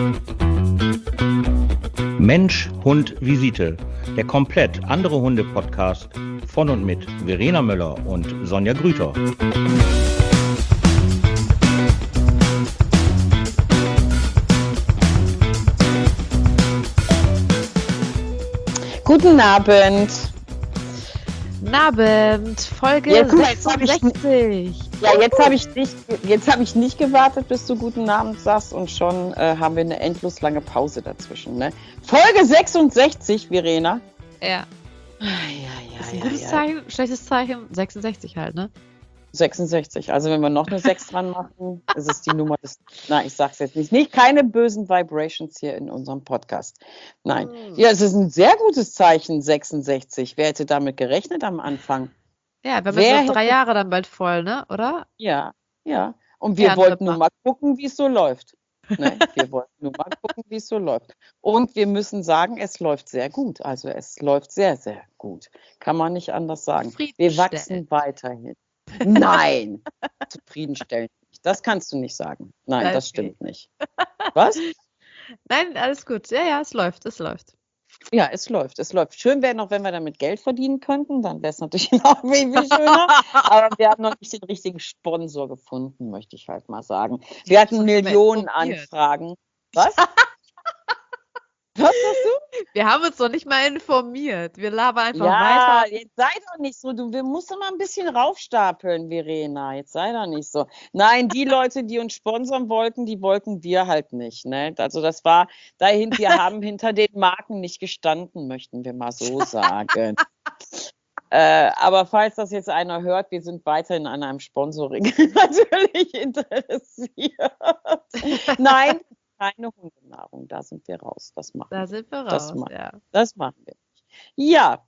Mensch, Hund, Visite. Der komplett andere Hunde-Podcast von und mit Verena Möller und Sonja Grüter. Guten Abend. Guten Abend, Folge 66. Jetzt habe ich nicht gewartet, bis du guten Abend sagst und schon haben wir eine endlos lange Pause dazwischen. Ne? Folge 66, Verena. Ja. Ist ein gutes Zeichen, schlechtes Zeichen, 66 halt, ne? 66. Also wenn wir noch eine 6 dran machen, ist es die Nummer des... Nein, ich sag's jetzt nicht. Keine bösen Vibrations hier in unserem Podcast. Nein. Ja, es ist ein sehr gutes Zeichen, 66. Wer hätte damit gerechnet am Anfang? Ja, wir haben jetzt noch 3 Jahre dann bald voll, ne? Oder? Ja. Und wir wollten nur mal gucken, wie es so läuft. Ne? Wir wollten nur mal gucken, wie es so läuft. Und wir müssen sagen, es läuft sehr gut. Also es läuft sehr, sehr gut. Kann man nicht anders sagen. Wir wachsen weiterhin. Nein, zufriedenstellend nicht. Das kannst du nicht sagen. Nein, okay. Das stimmt nicht. Was? Nein, alles gut. Ja, es läuft. Ja, es läuft. Schön wäre noch, wenn wir damit Geld verdienen könnten, dann wäre es natürlich noch viel schöner. Aber wir haben noch nicht den richtigen Sponsor gefunden, möchte ich halt mal sagen. Wir hatten Millionen Anfragen. Was? Was sagst du? Wir haben uns doch nicht mal informiert. Wir labern einfach weiter. Ja, jetzt sei doch nicht so. Du musst doch mal ein bisschen raufstapeln, Verena. Jetzt sei doch nicht so. Nein, die Leute, die uns sponsern wollten, die wollten wir halt nicht. Ne? Also das war dahin, wir haben hinter den Marken nicht gestanden, möchten wir mal so sagen. Aber falls das jetzt einer hört, wir sind weiterhin an einem Sponsoring natürlich interessiert. Nein. Keine Hundenahrung, da sind wir raus. Das machen wir. Das machen wir nicht. Ja,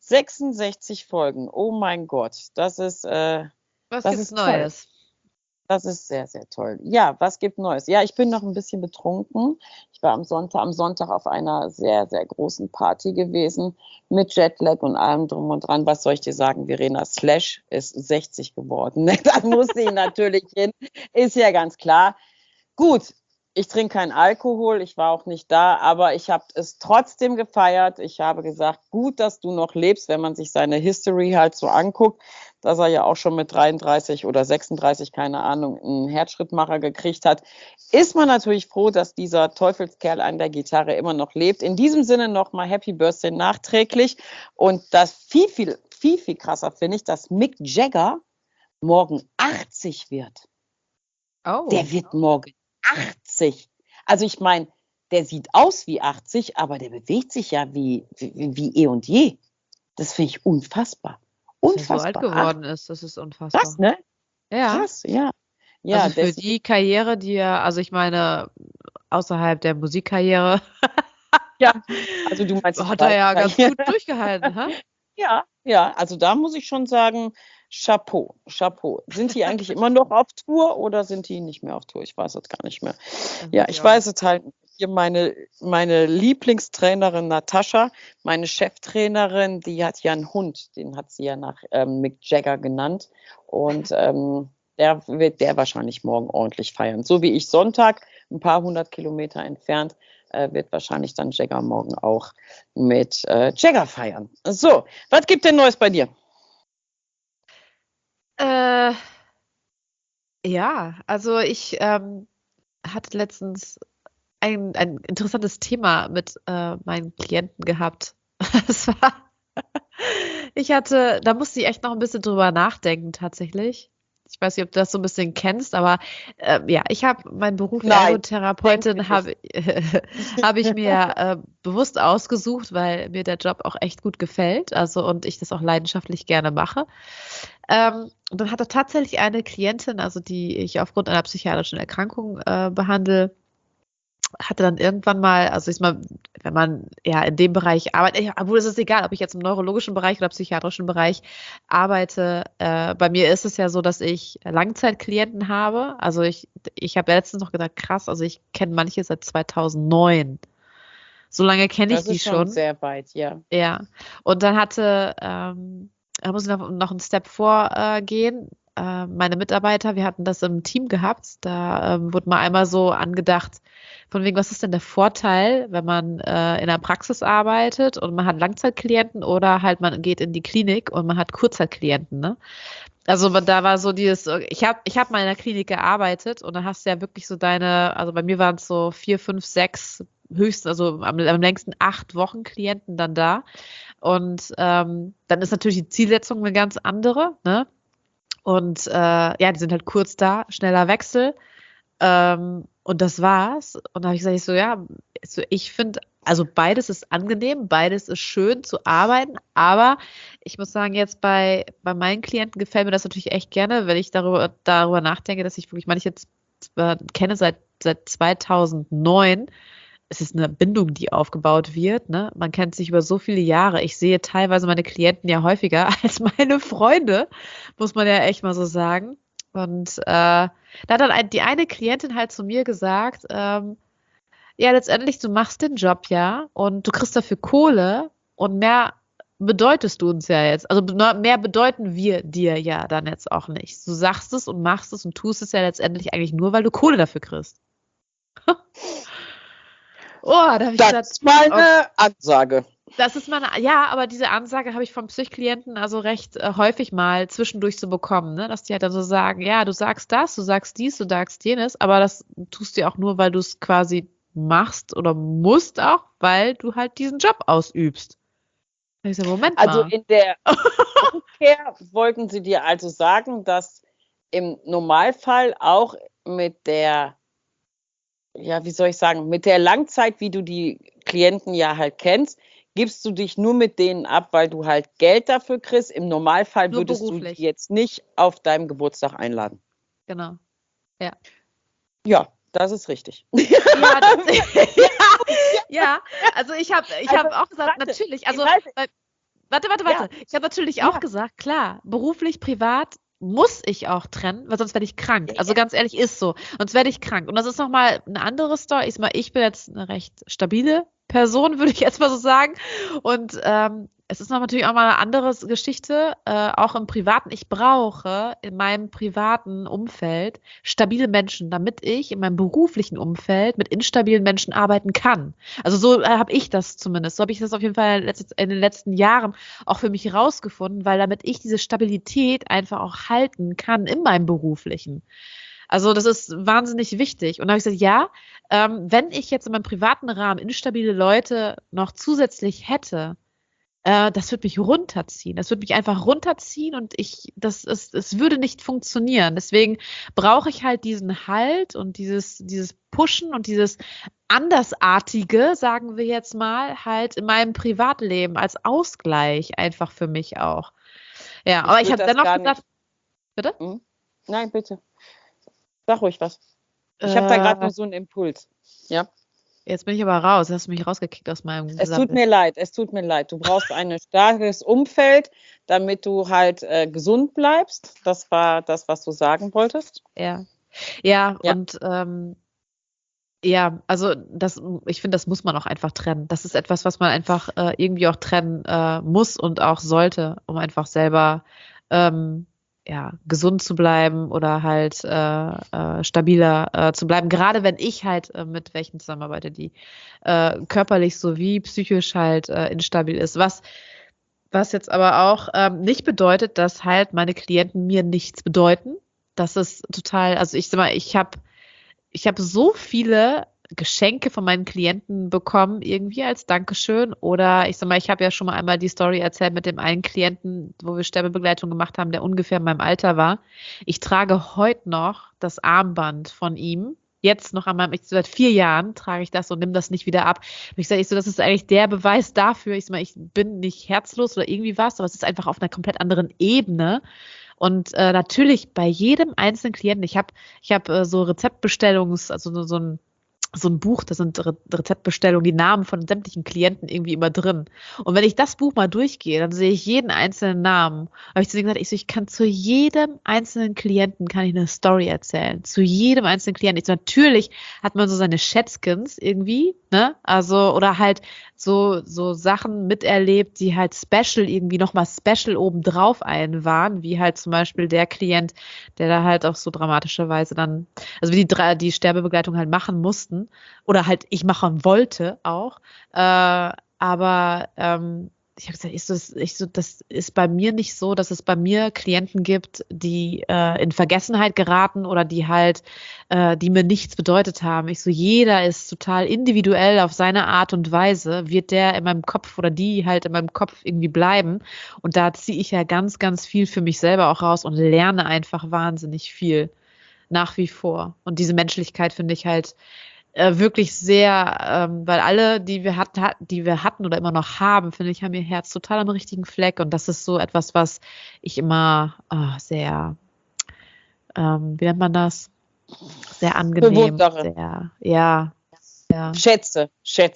66 Folgen. Oh mein Gott, das ist was gibt's Neues? Das ist sehr, sehr toll. Ja, was gibt Neues? Ja, ich bin noch ein bisschen betrunken. Ich war am Sonntag auf einer sehr, sehr großen Party gewesen mit Jetlag und allem drum und dran. Was soll ich dir sagen, Verena? Slash ist 60 geworden. Da musste ich natürlich hin. Ist ja ganz klar. Gut. Ich trinke keinen Alkohol, ich war auch nicht da, aber ich habe es trotzdem gefeiert. Ich habe gesagt, gut, dass du noch lebst, wenn man sich seine History halt so anguckt, dass er ja auch schon mit 33 oder 36, keine Ahnung, einen Herzschrittmacher gekriegt hat, ist man natürlich froh, dass dieser Teufelskerl an der Gitarre immer noch lebt. In diesem Sinne nochmal Happy Birthday nachträglich. Und das viel krasser finde ich, dass Mick Jagger morgen 80 wird. Oh. Der wird morgen 80. Also ich meine, der sieht aus wie 80, aber der bewegt sich ja wie eh und je. Das finde ich unfassbar. Dass er so alt geworden ist, das ist unfassbar. Krass, ne? Ja. Krass, ja. Also für die Karriere, die er, also ich meine, außerhalb der Musikkarriere. Ja, also du meinst, hat er ja ganz gut durchgehalten, ha? Ja, also da muss ich schon sagen, Chapeau. Sind die eigentlich immer noch auf Tour oder sind die nicht mehr auf Tour? Ich weiß es gar nicht mehr. Ja, ich weiß es halt. Hier meine Lieblingstrainerin Natascha, meine Cheftrainerin, die hat ja einen Hund, den hat sie ja nach Mick Jagger genannt. Und der wird wahrscheinlich morgen ordentlich feiern. So wie ich Sonntag, ein paar 100 Kilometer entfernt, wird wahrscheinlich dann Jagger morgen auch mit Jagger feiern. So, was gibt denn Neues bei dir? Ja, also ich hatte letztens ein interessantes Thema mit meinen Klienten gehabt. Da musste ich echt noch ein bisschen drüber nachdenken tatsächlich. Ich weiß nicht, ob du das so ein bisschen kennst, aber ich habe meinen Beruf Ergotherapeutin habe ich mir bewusst ausgesucht, weil mir der Job auch echt gut gefällt, also und ich das auch leidenschaftlich gerne mache. Und dann hatte tatsächlich eine Klientin, also die ich aufgrund einer psychiatrischen Erkrankung behandle, hatte dann irgendwann mal, also ich mal, wenn man ja in dem Bereich arbeitet, obwohl es ist egal, ob ich jetzt im neurologischen Bereich oder psychiatrischen Bereich arbeite, bei mir ist es ja so, dass ich Langzeitklienten habe. Also ich habe letztens noch gedacht, krass, also ich kenne manche seit 2009. So lange kenne ich die schon. Das ist schon sehr weit, ja. Ja, und dann da muss ich noch einen Step vorgehen. meine Mitarbeiter, wir hatten das im Team gehabt, da wurde mal einmal so angedacht, von wegen, was ist denn der Vorteil, wenn man in der Praxis arbeitet und man hat Langzeitklienten oder halt man geht in die Klinik und man hat Kurzzeitklienten, ne? Also da war so dieses, ich hab mal in der Klinik gearbeitet und dann hast du ja wirklich so also bei mir waren es so 4, 5, 6 höchstens, also am längsten 8 Wochen Klienten dann da. Und dann ist natürlich die Zielsetzung eine ganz andere, ne? Und die sind halt kurz da, schneller Wechsel. Und das war's. Und da habe ich gesagt, ich finde, also beides ist angenehm, beides ist schön zu arbeiten, aber ich muss sagen, jetzt bei meinen Klienten gefällt mir das natürlich echt gerne, wenn ich darüber nachdenke, dass ich wirklich manche jetzt kenne seit 2009. Es ist eine Bindung, die aufgebaut wird, ne? Man kennt sich über so viele Jahre. Ich sehe teilweise meine Klienten ja häufiger als meine Freunde, muss man ja echt mal so sagen. Und da hat dann die eine Klientin halt zu mir gesagt, letztendlich, du machst den Job ja und du kriegst dafür Kohle und mehr bedeutest du uns ja jetzt. Also mehr bedeuten wir dir ja dann jetzt auch nicht. Du sagst es und machst es und tust es ja letztendlich eigentlich nur, weil du Kohle dafür kriegst. Da habe ich das gesagt, ist meine Ansage. Das ist aber diese Ansage habe ich von Psychklienten also recht häufig mal zwischendurch zu bekommen, ne? Dass die halt dann so sagen, ja, du sagst das, du sagst dies, du sagst jenes, aber das tust du ja auch nur, weil du es quasi machst oder musst auch, weil du halt diesen Job ausübst. Ich so, Moment mal. Also in der Umkehr wollten sie dir also sagen, dass im Normalfall auch mit der, ja, wie soll ich sagen, mit der Langzeit, wie du die Klienten ja halt kennst, gibst du dich nur mit denen ab, weil du halt Geld dafür kriegst. Im Normalfall Nur würdest beruflich. du die jetzt nicht auf deinem Geburtstag einladen. Genau. Ja. Ja, das ist richtig. Ja, also ich habe auch gesagt, natürlich, also warte. Ja. Ich habe natürlich auch gesagt, klar, beruflich, privat muss ich auch trennen, weil sonst werde ich krank. Also ganz ehrlich, ist so. Sonst werde ich krank. Und das ist nochmal eine andere Story. Ich bin jetzt eine recht stabile Person, würde ich jetzt mal so sagen. Und es ist natürlich auch mal eine andere Geschichte, auch im Privaten. Ich brauche in meinem privaten Umfeld stabile Menschen, damit ich in meinem beruflichen Umfeld mit instabilen Menschen arbeiten kann. Also so habe ich das zumindest. So habe ich das auf jeden Fall in den letzten Jahren auch für mich herausgefunden, weil damit ich diese Stabilität einfach auch halten kann in meinem beruflichen. Also das ist wahnsinnig wichtig. Und da habe ich gesagt, ja, wenn ich jetzt in meinem privaten Rahmen instabile Leute noch zusätzlich hätte, das würde mich runterziehen. Das würde mich einfach runterziehen und es würde nicht funktionieren. Deswegen brauche ich halt diesen Halt und dieses Pushen und dieses Andersartige, sagen wir jetzt mal, halt in meinem Privatleben als Ausgleich einfach für mich auch. Ja, aber ich habe dennoch gesagt, bitte? Nein, bitte. Sag ruhig was. Ich habe da gerade nur so einen Impuls. Ja. Jetzt bin ich aber raus. Hast du mich rausgekickt aus meinem Es tut mir leid. Du brauchst ein starkes Umfeld, damit du halt gesund bleibst. Das war das, was du sagen wolltest. Ja. Und also ich finde, das muss man auch einfach trennen. Das ist etwas, was man einfach irgendwie auch trennen muss und auch sollte, um einfach selber gesund zu bleiben oder halt stabiler zu bleiben. Gerade wenn ich halt mit welchen zusammenarbeite, die körperlich sowie psychisch halt instabil ist. Was jetzt aber auch nicht bedeutet, dass halt meine Klienten mir nichts bedeuten. Das ist total, also ich sag mal, ich habe so viele Geschenke von meinen Klienten bekommen, irgendwie als Dankeschön. Oder ich sag mal, ich habe ja schon mal einmal die Story erzählt mit dem einen Klienten, wo wir Sterbebegleitung gemacht haben, der ungefähr in meinem Alter war. Ich trage heute noch das Armband von ihm. Jetzt noch seit 4 Jahren trage ich das und nehme das nicht wieder ab. Und ich sage, das ist eigentlich der Beweis dafür. Ich sag mal, ich bin nicht herzlos oder irgendwie was, aber es ist einfach auf einer komplett anderen Ebene. Und natürlich bei jedem einzelnen Klienten, ich hab so Rezeptbestellungs, also so ein so ein Buch, da sind Rezeptbestellungen, die Namen von sämtlichen Klienten irgendwie immer drin. Und wenn ich das Buch mal durchgehe, dann sehe ich jeden einzelnen Namen. Habe ich zu denen gesagt, ich kann zu jedem einzelnen Klienten kann ich eine Story erzählen. Zu jedem einzelnen Klienten. Natürlich hat man so seine Schätzkins irgendwie, ne? Also, oder halt so Sachen miterlebt, die halt special irgendwie nochmal special obendrauf einen waren, wie halt zum Beispiel der Klient, der da halt auch so dramatischerweise dann, also wie die Sterbebegleitung halt machen mussten oder halt ich machen wollte auch. Aber ich habe gesagt, das ist bei mir nicht so, dass es bei mir Klienten gibt, die in Vergessenheit geraten oder die halt, die mir nichts bedeutet haben. Jeder ist total individuell auf seine Art und Weise, wird der in meinem Kopf oder die halt in meinem Kopf irgendwie bleiben. Und da ziehe ich ja ganz, ganz viel für mich selber auch raus und lerne einfach wahnsinnig viel nach wie vor. Und diese Menschlichkeit finde ich halt wirklich sehr, weil alle, die wir hatten oder immer noch haben, finde ich, haben ihr Herz total am richtigen Fleck. Und das ist so etwas, was ich immer sehr, wie nennt man das? Sehr angenehm. Sehr, ja. Schätze,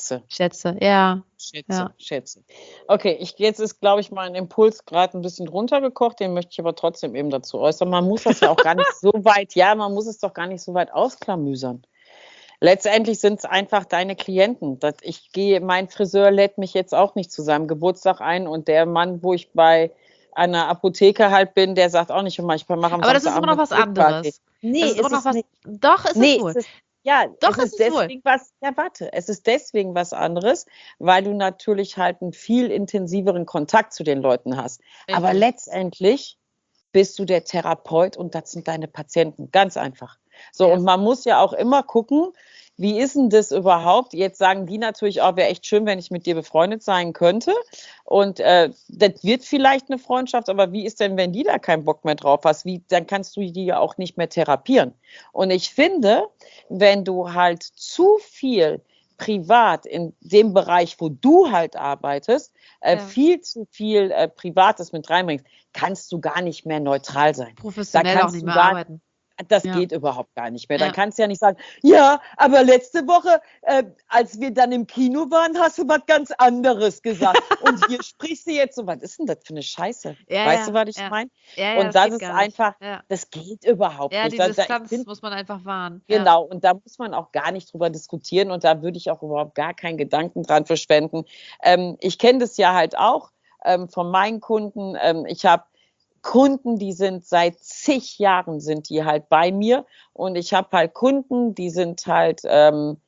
ja. Schätze. Okay, jetzt ist, glaube ich, mein Impuls gerade ein bisschen runtergekocht, den möchte ich aber trotzdem eben dazu äußern. Man muss das ja auch gar nicht so weit, man muss es doch gar nicht so weit ausklamüsern. Letztendlich sind es einfach deine Klienten. Mein Friseur lädt mich jetzt auch nicht zu seinem Geburtstag ein und der Mann, wo ich bei einer Apotheke halt bin, der sagt auch nicht immer, ich mache am Aber das ist immer noch was anderes. Nee, ist immer noch was. Doch, ist es wohl. Doch, es ist deswegen was. Ja, warte, es ist deswegen was anderes, weil du natürlich halt einen viel intensiveren Kontakt zu den Leuten hast. Richtig. Aber letztendlich bist du der Therapeut und das sind deine Patienten. Ganz einfach. So, und man muss ja auch immer gucken, wie ist denn das überhaupt? Jetzt sagen die natürlich auch, wäre echt schön, wenn ich mit dir befreundet sein könnte. Und das wird vielleicht eine Freundschaft, aber wie ist denn, wenn die da keinen Bock mehr drauf hast? Dann kannst du die ja auch nicht mehr therapieren. Und ich finde, wenn du halt zu viel privat in dem Bereich, wo du halt arbeitest, viel zu viel Privates mit reinbringst, kannst du gar nicht mehr neutral sein. Professionell auch nicht mehr arbeiten. Das geht überhaupt gar nicht mehr. Dann kannst du ja nicht sagen, ja, aber letzte Woche, als wir dann im Kino waren, hast du was ganz anderes gesagt. Und hier sprichst du jetzt so, was ist denn das für eine Scheiße? Weißt du, was ich meine? Und das ist einfach, das geht überhaupt nicht. Ja, die Distanz muss man einfach wahren. Genau, und da muss man auch gar nicht drüber diskutieren und da würde ich auch überhaupt gar keinen Gedanken dran verschwenden. Ich kenne das ja halt auch von meinen Kunden. Ich habe Kunden, die sind seit zig Jahren sind die halt bei mir und ich habe halt Kunden, die sind halt, wir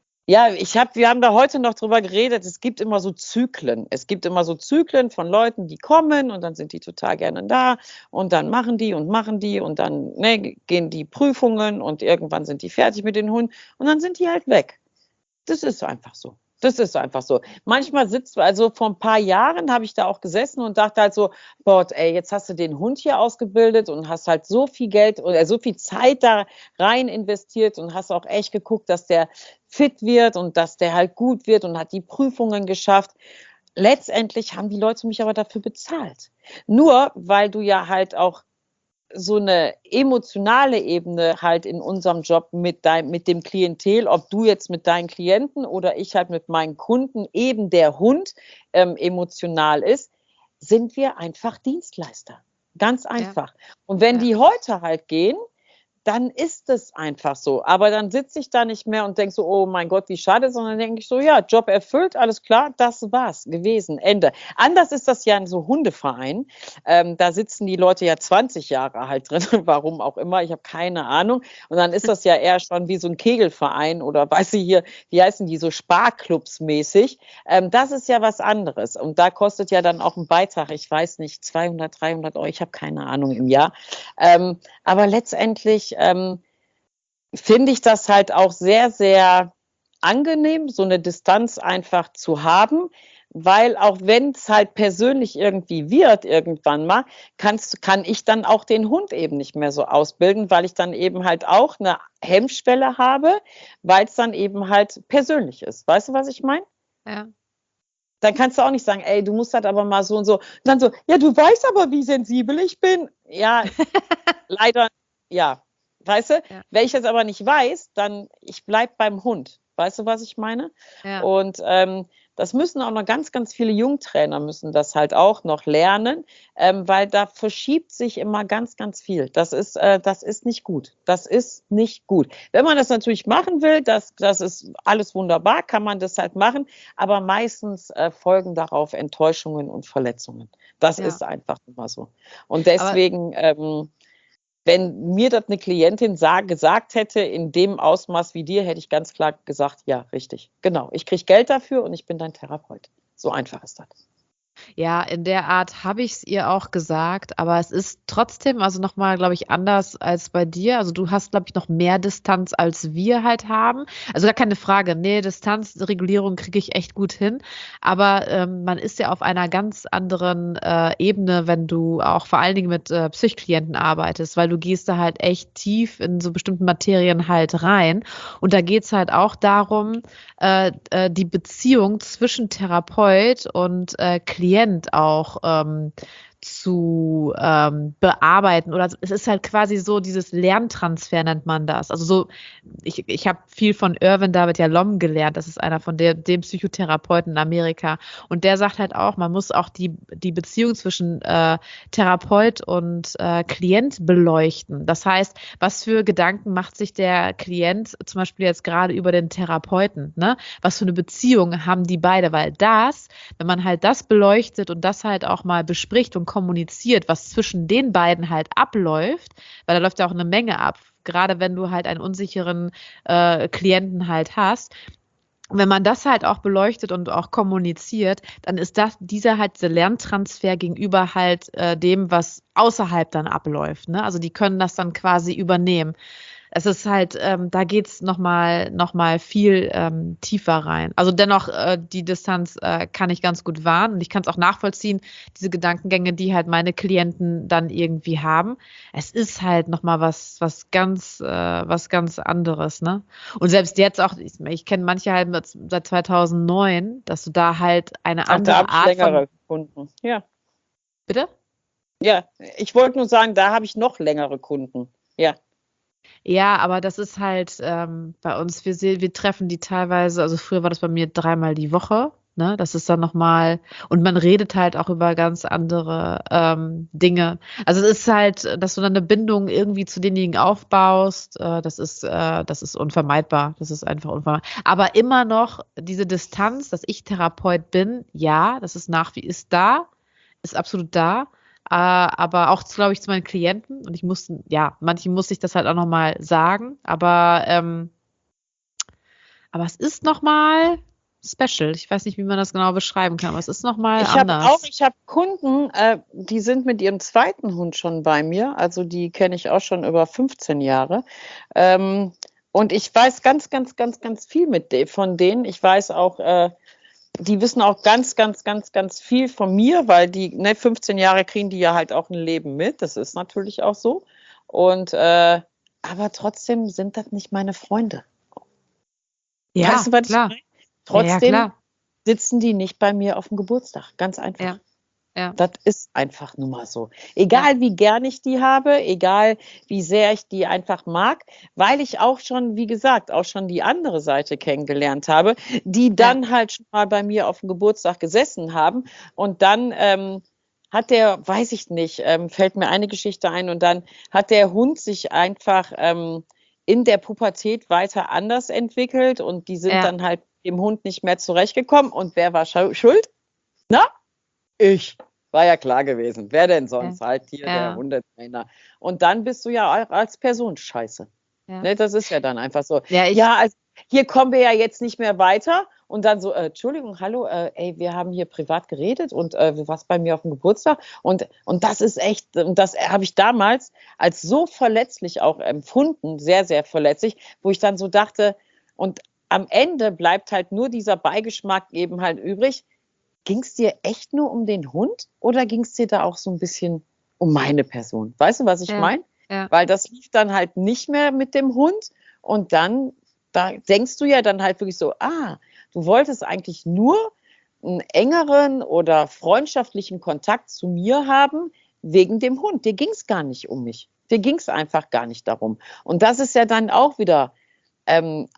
haben da heute noch drüber geredet, es gibt immer so Zyklen. Es gibt immer so Zyklen von Leuten, die kommen und dann sind die total gerne da und dann machen die und dann gehen die Prüfungen und irgendwann sind die fertig mit den Hunden und dann sind die halt weg. Das ist einfach so. Manchmal also vor ein paar Jahren habe ich da auch gesessen und dachte halt so, Gott, jetzt hast du den Hund hier ausgebildet und hast halt so viel Geld oder so viel Zeit da rein investiert und hast auch echt geguckt, dass der fit wird und dass der halt gut wird und hat die Prüfungen geschafft. Letztendlich haben die Leute mich aber dafür bezahlt. Nur, weil du ja halt auch so eine emotionale Ebene halt in unserem Job mit dem Klientel, ob du jetzt mit deinen Klienten oder ich halt mit meinen Kunden, eben der Hund emotional ist, sind wir einfach Dienstleister. Ganz einfach. Und wenn die heute halt gehen, dann ist es einfach so. Aber dann sitze ich da nicht mehr und denke so, oh mein Gott, wie schade, sondern denke ich so, ja, Job erfüllt, alles klar, das war's gewesen, Ende. Anders ist das ja in so Hundevereinen. Da sitzen die Leute ja 20 Jahre halt drin, warum auch immer, ich habe keine Ahnung. Und dann ist das ja eher schon wie so ein Kegelverein oder weiß ich hier, wie heißen die, so Sparclubs mäßig. Das ist ja was anderes. Und da kostet ja dann auch ein Beitrag, ich weiß nicht, 200, 300 Euro, ich habe keine Ahnung im Jahr. Aber letztendlich finde ich das halt auch sehr, sehr angenehm, so eine Distanz einfach zu haben, weil auch wenn es halt persönlich irgendwie wird, irgendwann mal, kann ich dann auch den Hund eben nicht mehr so ausbilden, weil ich dann eben halt auch eine Hemmschwelle habe, weil es dann eben halt persönlich ist. Weißt du, was ich meine? Ja. Dann kannst du auch nicht sagen, du musst das aber mal so und so. Und dann so, ja, du weißt aber, wie sensibel ich bin. Ja, leider, ja. Weißt du, wenn ich das aber nicht weiß, dann ich bleibe beim Hund. Weißt du, was ich meine? Ja. Und das müssen auch noch ganz, ganz viele Jungtrainer müssen das halt auch noch lernen, weil da verschiebt sich immer ganz, ganz viel. Das ist nicht gut. Das ist nicht gut. Wenn man das natürlich machen will, das ist alles wunderbar, kann man das halt machen, aber meistens folgen darauf Enttäuschungen und Verletzungen. Das ist einfach immer so. Und deswegen, wenn mir das eine Klientin gesagt hätte, in dem Ausmaß wie dir, hätte ich ganz klar gesagt, ja, richtig, genau. Ich kriege Geld dafür und ich bin dein Therapeut. So einfach ist das. Ja, in der Art habe ich es ihr auch gesagt, aber es ist trotzdem, also nochmal, glaube ich, anders als bei dir. Also du hast, glaube ich, noch mehr Distanz, als wir halt haben. Also gar keine Frage. Nee, Distanzregulierung kriege ich echt gut hin. Aber man ist ja auf einer ganz anderen Ebene, wenn du auch vor allen Dingen mit Psychklienten arbeitest, weil du gehst da halt echt tief in so bestimmten Materien halt rein. Und da geht es halt auch darum, die Beziehung zwischen Therapeut und Klient auch zu bearbeiten, oder es ist halt quasi so, dieses Lerntransfer nennt man das. Also so, ich habe viel von Irvin David Yalom gelernt, das ist einer von dem Psychotherapeuten in Amerika, und der sagt halt auch, man muss auch die Beziehung zwischen Therapeut und Klient beleuchten. Das heißt, was für Gedanken macht sich der Klient zum Beispiel jetzt gerade über den Therapeuten, ne? Was für eine Beziehung haben die beide, weil wenn man halt das beleuchtet und das halt auch mal bespricht und kommuniziert, was zwischen den beiden halt abläuft, weil da läuft ja auch eine Menge ab, gerade wenn du halt einen unsicheren Klienten halt hast. Und wenn man das halt auch beleuchtet und auch kommuniziert, dann ist dieser Lerntransfer gegenüber halt dem, was außerhalb dann abläuft, ne? Also die können das dann quasi übernehmen. Es ist halt, da geht's noch mal viel tiefer rein. Also dennoch, die Distanz kann ich ganz gut wahren, und ich kann es auch nachvollziehen, diese Gedankengänge, die halt meine Klienten dann irgendwie haben. Es ist halt noch mal was ganz anderes, ne? Und selbst jetzt auch, ich kenne manche halt seit 2009, dass du da halt eine andere Art längere Kunden. Ja. Bitte? Ja, ich wollte nur sagen, da habe ich noch längere Kunden. Ja. Ja, aber das ist halt bei uns, wir treffen die teilweise, also früher war das bei mir 3-mal die Woche, ne? Das ist dann nochmal, und man redet halt auch über ganz andere Dinge. Also es ist halt, dass du dann eine Bindung irgendwie zu denjenigen aufbaust, das ist unvermeidbar. Das ist einfach unvermeidbar. Aber immer noch diese Distanz, dass ich Therapeut bin, ja, das ist ist absolut da. Aber auch, glaube ich, zu meinen Klienten. Und manchen musste ich das halt auch nochmal sagen. Aber es ist nochmal special. Ich weiß nicht, wie man das genau beschreiben kann, aber es ist nochmal anders. Ich habe Kunden, die sind mit ihrem zweiten Hund schon bei mir. Also die kenne ich auch schon über 15 Jahre. Und ich weiß ganz, ganz, ganz, ganz viel von denen. Ich weiß auch, die wissen auch ganz, ganz, ganz, ganz viel von mir, weil 15 Jahre kriegen die ja halt auch ein Leben mit. Das ist natürlich auch so. Und aber trotzdem sind das nicht meine Freunde. Ja, weißt du, was klar. ich meine? Trotzdem Ja, sitzen die nicht bei mir auf dem Geburtstag. Ganz einfach. Ja. Ja. Das ist einfach nun mal so. Egal wie gern ich die habe, egal wie sehr ich die einfach mag, weil ich auch schon, wie gesagt, auch schon die andere Seite kennengelernt habe, die dann halt schon mal bei mir auf dem Geburtstag gesessen haben, und dann hat der, weiß ich nicht, fällt mir eine Geschichte ein, und dann hat der Hund sich einfach in der Pubertät weiter anders entwickelt, und die sind dann halt dem Hund nicht mehr zurechtgekommen, und wer war schuld? Na? Ich. War ja klar gewesen. Wer denn sonst? Halt hier der Hundetrainer. Und dann bist du ja als Person scheiße. Ja. Ne, das ist ja dann einfach so. Ja, also hier kommen wir ja jetzt nicht mehr weiter. Und dann so, Entschuldigung, hallo, wir haben hier privat geredet und du warst bei mir auf dem Geburtstag. Und das ist echt, das habe ich damals als so verletzlich auch empfunden, sehr, sehr verletzlich, wo ich dann so dachte, und am Ende bleibt halt nur dieser Beigeschmack eben halt übrig. Ging es dir echt nur um den Hund, oder ging es dir da auch so ein bisschen um meine Person? Weißt du, was ich meine? Ja. Weil das lief dann halt nicht mehr mit dem Hund, und dann, da denkst du ja dann halt wirklich so, du wolltest eigentlich nur einen engeren oder freundschaftlichen Kontakt zu mir haben wegen dem Hund. Dir ging es gar nicht um mich. Dir ging es einfach gar nicht darum. Und das ist ja dann auch wieder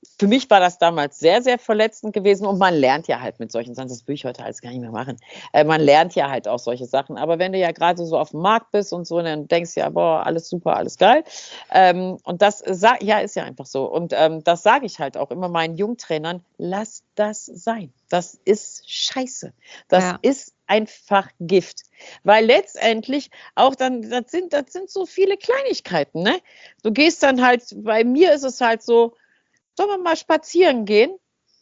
für mich war das damals sehr, sehr verletzend gewesen und man lernt ja halt mit solchen Sachen, das würde ich heute alles gar nicht mehr machen, man lernt ja halt auch solche Sachen, aber wenn du ja gerade so auf dem Markt bist und so, dann denkst du ja, boah, alles super, alles geil, und das ist ja einfach so und das sage ich halt auch immer meinen Jungtrainern, lass das sein, das ist scheiße, das ist einfach Gift, weil letztendlich auch dann, das sind so viele Kleinigkeiten, ne? Du gehst dann halt, bei mir ist es halt so, sollen wir mal spazieren gehen?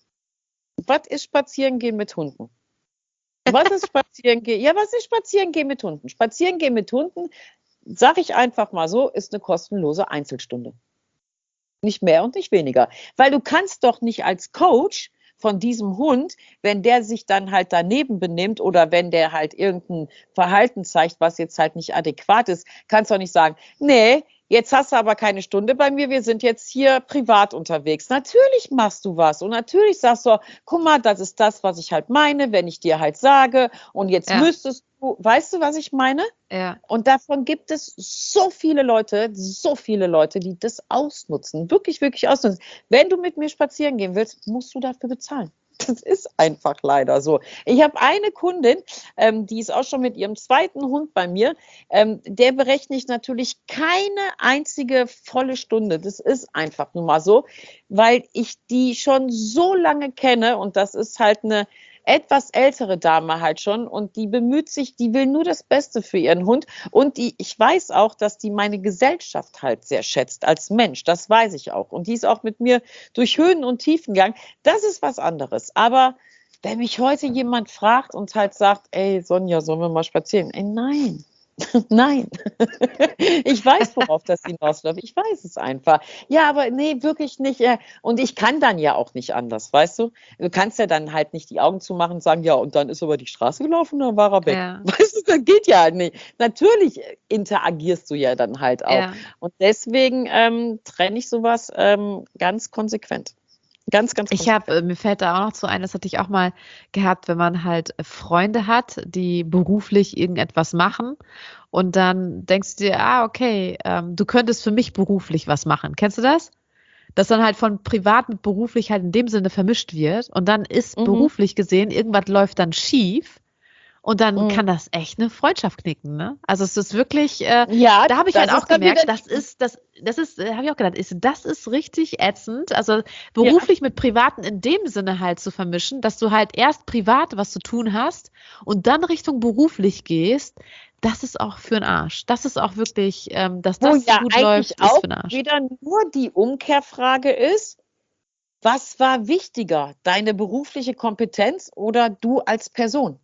Was ist spazieren gehen mit Hunden? Was ist spazieren gehen? Ja, was ist spazieren gehen mit Hunden? Spazieren gehen mit Hunden, sage ich einfach mal so, ist eine kostenlose Einzelstunde. Nicht mehr und nicht weniger. Weil du kannst doch nicht als Coach von diesem Hund, wenn der sich dann halt daneben benimmt oder wenn der halt irgendein Verhalten zeigt, was jetzt halt nicht adäquat ist, kannst du auch nicht sagen, nee, jetzt hast du aber keine Stunde bei mir, wir sind jetzt hier privat unterwegs. Natürlich machst du was und natürlich sagst du, guck mal, das ist das, was ich halt meine, wenn ich dir halt sage und jetzt müsstest du, weißt du, was ich meine? Ja. Und davon gibt es so viele Leute, die das ausnutzen, wirklich, wirklich ausnutzen. Wenn du mit mir spazieren gehen willst, musst du dafür bezahlen. Das ist einfach leider so. Ich habe eine Kundin, die ist auch schon mit ihrem zweiten Hund bei mir. Der berechne ich natürlich keine einzige volle Stunde. Das ist einfach nun mal so, weil ich die schon so lange kenne und das ist halt eine etwas ältere Dame halt schon und die bemüht sich, die will nur das Beste für ihren Hund und ich weiß auch, dass die meine Gesellschaft halt sehr schätzt als Mensch, das weiß ich auch und die ist auch mit mir durch Höhen und Tiefen gegangen, das ist was anderes, aber wenn mich heute jemand fragt und halt sagt, ey Sonja, sollen wir mal spazieren? Ey, nein. Nein, ich weiß, worauf das hinausläuft. Ich weiß es einfach. Ja, aber nee, wirklich nicht. Und ich kann dann ja auch nicht anders, weißt du? Du kannst ja dann halt nicht die Augen zumachen und sagen, ja, und dann ist er über die Straße gelaufen, dann war er weg. Ja. Weißt du, das geht ja halt nicht. Natürlich interagierst du ja dann halt auch. Ja. Und deswegen trenne ich sowas ganz konsequent. Ganz, ganz konsequent. Mir fällt da auch noch so ein, das hatte ich auch mal gehabt, wenn man halt Freunde hat, die beruflich irgendetwas machen und dann denkst du dir, okay, du könntest für mich beruflich was machen. Kennst du das? Dass dann halt von privat mit beruflich halt in dem Sinne vermischt wird und dann ist beruflich gesehen, irgendwas läuft dann schief. Und dann kann das echt eine Freundschaft knicken, ne? Also es ist wirklich, da habe ich halt auch gemerkt, das ist, habe ich auch gedacht, das ist richtig ätzend. Also beruflich mit Privaten in dem Sinne halt zu vermischen, dass du halt erst privat was zu tun hast und dann Richtung beruflich gehst, das ist auch für den Arsch. Das ist auch wirklich, dass das so gut läuft, ist für den Arsch. Wieder nur die Umkehrfrage ist, was war wichtiger, deine berufliche Kompetenz oder du als Person?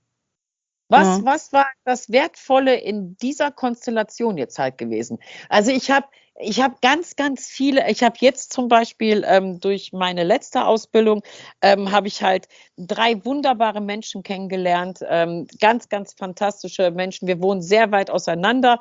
Was war das Wertvolle in dieser Konstellation jetzt halt gewesen? Also ich habe ganz, ganz viele, ich habe jetzt zum Beispiel durch meine letzte Ausbildung, habe ich halt 3 wunderbare Menschen kennengelernt, ganz, ganz fantastische Menschen. Wir wohnen sehr weit auseinander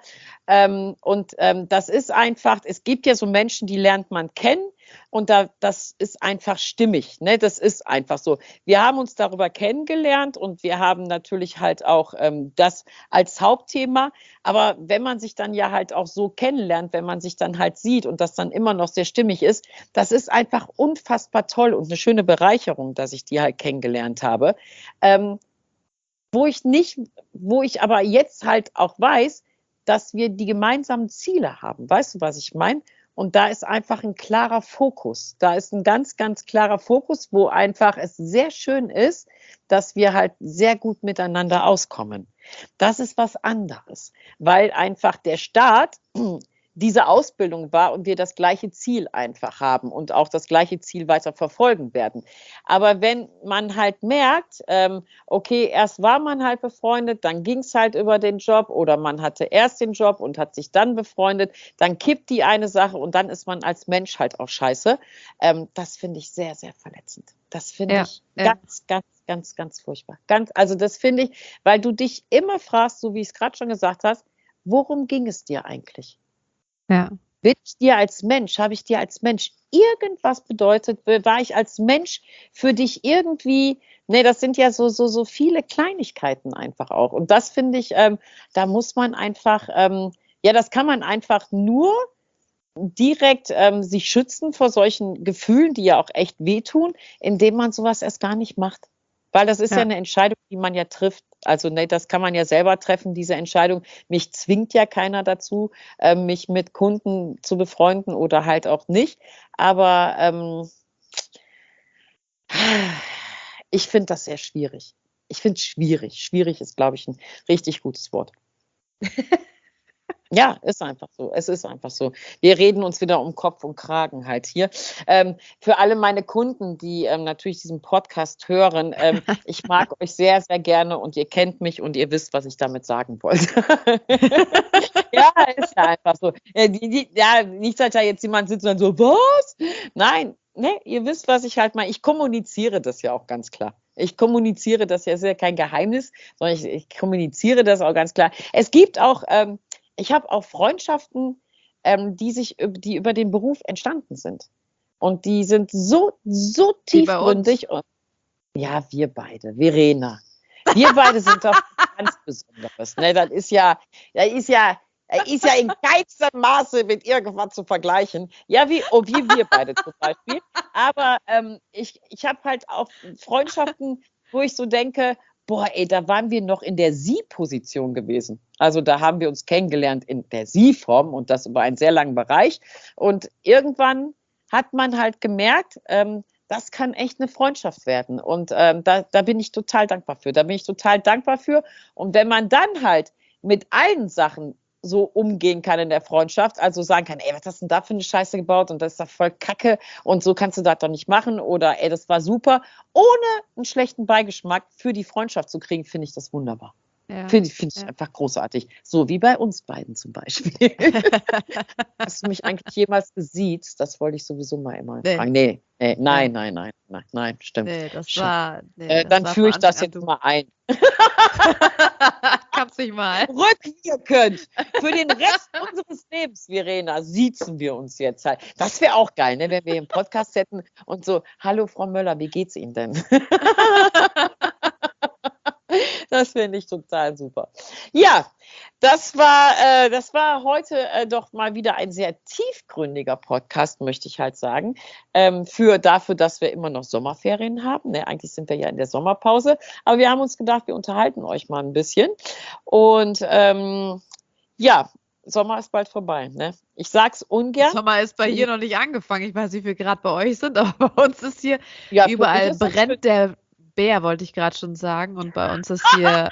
und das ist einfach, es gibt ja so Menschen, die lernt man kennen. Und das ist einfach stimmig, ne? Das ist einfach so. Wir haben uns darüber kennengelernt und wir haben natürlich halt auch das als Hauptthema. Aber wenn man sich dann ja halt auch so kennenlernt, wenn man sich dann halt sieht und das dann immer noch sehr stimmig ist, das ist einfach unfassbar toll und eine schöne Bereicherung, dass ich die halt kennengelernt habe. Wo ich aber jetzt halt auch weiß, dass wir die gemeinsamen Ziele haben. Weißt du, was ich meine? Und da ist einfach ein klarer Fokus. Da ist ein ganz, ganz klarer Fokus, wo einfach es sehr schön ist, dass wir halt sehr gut miteinander auskommen. Das ist was anderes, weil einfach der Start diese Ausbildung war und wir das gleiche Ziel einfach haben und auch das gleiche Ziel weiter verfolgen werden. Aber wenn man halt merkt, okay, erst war man halt befreundet, dann ging es halt über den Job oder man hatte erst den Job und hat sich dann befreundet, dann kippt die eine Sache und dann ist man als Mensch halt auch scheiße. Das finde ich sehr, sehr verletzend. Das finde ich ganz, ganz, ganz, ganz furchtbar. Also das finde ich, weil du dich immer fragst, so wie ich es gerade schon gesagt hast, worum ging es dir eigentlich? Ja. Bin ich dir als Mensch, habe ich dir als Mensch irgendwas bedeutet? War ich als Mensch für dich irgendwie, ne, das sind ja so viele Kleinigkeiten einfach auch. Und das finde ich, da muss man einfach, das kann man einfach nur direkt sich schützen vor solchen Gefühlen, die ja auch echt wehtun, indem man sowas erst gar nicht macht. Weil das ist ja eine Entscheidung, die man ja trifft. Also ne, das kann man ja selber treffen, diese Entscheidung. Mich zwingt ja keiner dazu, mich mit Kunden zu befreunden oder halt auch nicht. Aber ich finde das sehr schwierig. Ich finde es schwierig. Schwierig ist, glaube ich, ein richtig gutes Wort. Ja, ist einfach so. Es ist einfach so. Wir reden uns wieder um Kopf und Kragen halt hier. Für alle meine Kunden, die natürlich diesen Podcast hören, ich mag euch sehr, sehr gerne und ihr kennt mich und ihr wisst, was ich damit sagen wollte. Ja, ist ja einfach so. Nicht, dass da jetzt jemand sitzt und dann so, was? Nein, ne, ihr wisst, was ich halt mal, ich kommuniziere das ja auch ganz klar. Ich kommuniziere das ja, ist ja kein Geheimnis, sondern ich kommuniziere das auch ganz klar. Es gibt auch, ich habe auch Freundschaften, die über den Beruf entstanden sind. Und die sind so tiefgründig. Und, ja, wir beide, Verena. Wir beide sind doch ganz Besonderes. Ne? Das ist ja in keinem Maße mit irgendwas zu vergleichen. Ja, wie wir beide zum Beispiel. Aber ich habe halt auch Freundschaften, wo ich so denke, boah, ey, da waren wir noch in der Sie-Position gewesen. Also da haben wir uns kennengelernt in der Sie-Form und das über einen sehr langen Bereich. Und irgendwann hat man halt gemerkt, das kann echt eine Freundschaft werden. Und da bin ich total dankbar für. Da bin ich total dankbar für. Und wenn man dann halt mit allen Sachen so umgehen kann in der Freundschaft, also sagen kann, ey, was hast du denn da für eine Scheiße gebaut und das ist doch voll Kacke und so kannst du das doch nicht machen oder ey, das war super, ohne einen schlechten Beigeschmack für die Freundschaft zu kriegen, finde ich das wunderbar. Ja. Finde ich einfach großartig. So wie bei uns beiden zum Beispiel. Hast du mich eigentlich jemals gesiezt? Das wollte ich sowieso mal immer fragen. Nein, stimmt. Nee, dann führe ich das jetzt mal ein. Kannst nicht mal. Rückwirkend. Für den Rest unseres Lebens, Verena, siezen wir uns jetzt halt. Das wäre auch geil, ne, wenn wir einen Podcast hätten und so, hallo Frau Möller, wie geht's Ihnen denn? Das finde ich total super. Ja, das war heute doch mal wieder ein sehr tiefgründiger Podcast, möchte ich halt sagen. Dafür, dass wir immer noch Sommerferien haben. Ne, eigentlich sind wir ja in der Sommerpause. Aber wir haben uns gedacht, wir unterhalten euch mal ein bisschen. Und ja, Sommer ist bald vorbei. Ne? Ich sag's ungern. Sommer ist bei hier noch nicht angefangen. Ich weiß nicht, wie viel Grad bei euch sind, aber bei uns ist hier überall brennt der Bär, wollte ich gerade schon sagen. Und bei uns ist hier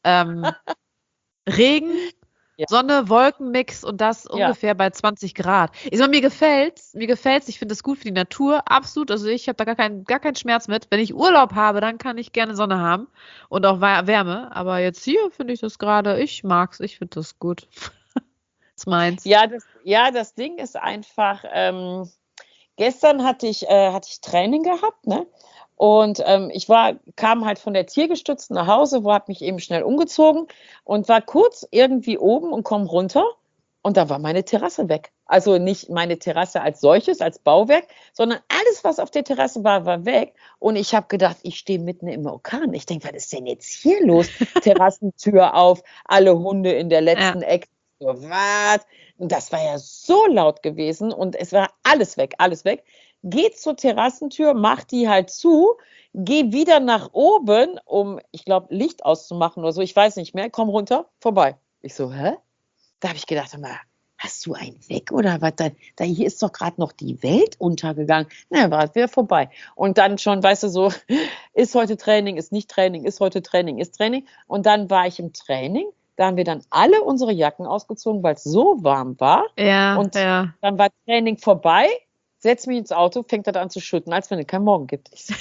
Regen, Sonne, Wolkenmix und das ungefähr bei 20 Grad. Mir gefällt's. Ich finde es gut für die Natur. Absolut. Also ich habe da gar keinen Schmerz mit. Wenn ich Urlaub habe, dann kann ich gerne Sonne haben und auch Wärme. Aber jetzt hier finde ich das gerade, ich mag's. Ich finde das gut. Das ist meins. Ja, das Ding ist einfach, gestern hatte ich Training gehabt, ne? Und ich kam halt von der Tiergestützten nach Hause, habe mich eben schnell umgezogen und war kurz irgendwie oben und komme runter und da war meine Terrasse weg. Also nicht meine Terrasse als solches, als Bauwerk, sondern alles, was auf der Terrasse war weg. Und ich habe gedacht, ich stehe mitten im Orkan. Ich denke, was ist denn jetzt hier los? Terrassentür auf, alle Hunde in der letzten Ecke. So, was? Und das war ja so laut gewesen und es war alles weg. Geh zur Terrassentür, mach die halt zu, geh wieder nach oben, um, ich glaube, Licht auszumachen oder so, ich weiß nicht mehr, komm runter, vorbei. Ich so, hä? Da habe ich gedacht, hast du einen weg oder was? Da hier ist doch gerade noch die Welt untergegangen. Na, war wieder vorbei. Und dann schon, weißt du, so, ist heute Training, ist nicht Training, ist heute Training, ist Training. Und dann war ich im Training. Da haben wir dann alle unsere Jacken ausgezogen, weil es so warm war. Ja, und dann war Training vorbei. Setz mich ins Auto, fängt er an zu schütten, als wenn es keinen Morgen gibt. Ich so,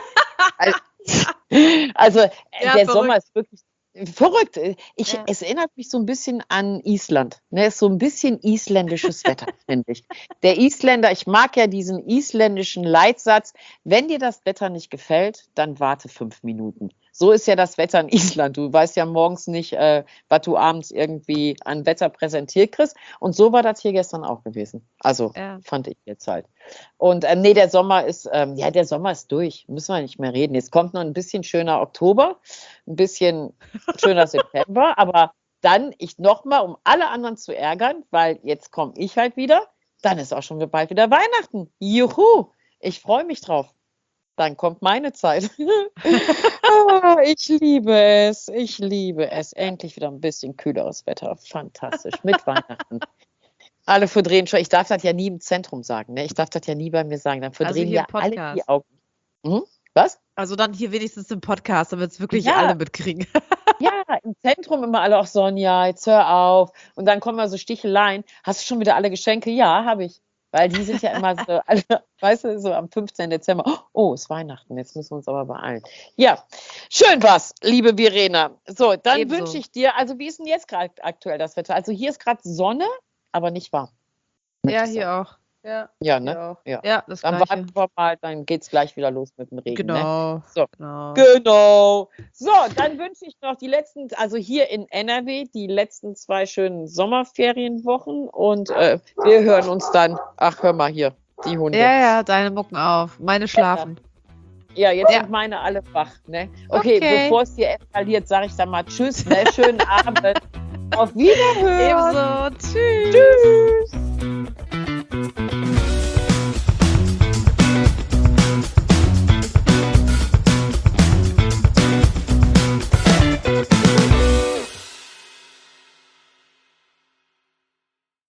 also der verrückt. Sommer ist wirklich verrückt. Es erinnert mich so ein bisschen an Island. Ne? Es ist so ein bisschen isländisches Wetter, finde ich. Der Isländer, ich mag ja diesen isländischen Leitsatz, wenn dir das Wetter nicht gefällt, dann warte 5 Minuten. So ist ja das Wetter in Island. Du weißt ja morgens nicht, was du abends irgendwie an Wetter präsentiert kriegst. Und so war das hier gestern auch gewesen. Also fand ich jetzt halt. Und der Sommer ist, der Sommer ist durch. Müssen wir nicht mehr reden. Jetzt kommt noch ein bisschen schöner Oktober, ein bisschen schöner September. Aber dann, um alle anderen zu ärgern, weil jetzt komme ich halt wieder, dann ist auch schon bald wieder Weihnachten. Juhu, ich freue mich drauf. Dann kommt meine Zeit. Ich liebe es. Endlich wieder ein bisschen kühleres Wetter. Fantastisch. Mit Weihnachten. Alle verdrehen schon. Ich darf das ja nie im Zentrum sagen. Ne? Ich darf das ja nie bei mir sagen. Dann verdrehen ja alle die Augen. Was? Also dann hier wenigstens im Podcast, damit es wirklich alle mitkriegen. Ja, im Zentrum immer alle, auch Sonja, jetzt hör auf. Und dann kommen mal so Sticheleien. Hast du schon wieder alle Geschenke? Ja, habe ich. Weil die sind ja immer so, alle, weißt du, so am 15. Dezember. Oh, ist Weihnachten, jetzt müssen wir uns aber beeilen. Ja, schön was, liebe Verena. So, dann wünsche ich dir, also wie ist denn jetzt gerade aktuell das Wetter? Also hier ist gerade Sonne, aber nicht warm. Ja, hier auch. Ja, ne? Ja, das dann Gleiche. warten wir mal, dann geht's gleich wieder los mit dem Regen. Genau. Ne? So. Genau. So, dann wünsche ich noch die letzten, also hier in NRW, die letzten 2 schönen Sommerferienwochen und wir hören uns dann, ach, hör mal hier, die Hunde. Ja, deine mucken auf, meine schlafen. Ja, jetzt sind meine alle wach, ne? Okay, bevor es hier eskaliert, sage ich dann mal Tschüss, ne? Schönen Abend. Auf Wiederhören. Ebenso. Tschüss.